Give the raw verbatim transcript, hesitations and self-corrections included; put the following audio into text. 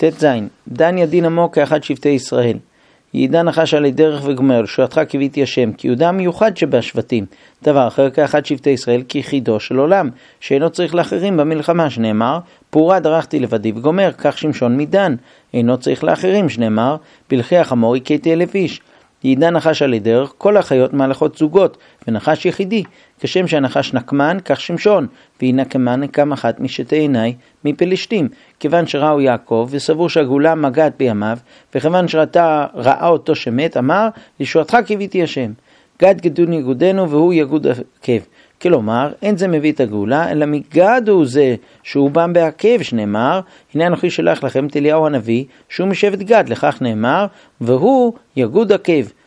תז, דן ידין עמו כאחד שבטי ישראל. ידע נחש עלי דרך וגומר, לשועתך קיוויתי השם, כי יהודה מיוחד שבשבטים. דבר אחר כאחד שבטי ישראל, כי חידו של עולם, שאינו צריך לאחרים במלחמה, שנאמר, פורה דרכתי לבדי וגומר, כך שמשון מדן, אינו צריך לאחרים, שנאמר, בלחי החמור הכיתי אלף איש. ידע נחש עלי דרך, כל החיות מהלכות זוגות, ונחש יחידי, כשם שהנחש נקמן, כך שמשון, והיא נקמן נקם אחת משתי עיני מפלישתים, כיוון שראו יעקב, וסבור שהגאולה מגעת בימיו, וכיוון שראתה ראה אותו שמת, אמר, לשועתך קיוויתי השם. גד גדון יגודנו, והוא יגוד עקב. כלומר, אין זה מביא את הגאולה, אלא מגד הוא זה שהוא בם בעקב, שנאמר, הנה אנוכי שלח לכם את אליהו הנביא, שהוא משבט גד, לכך נאמר, והוא יגוד עקב.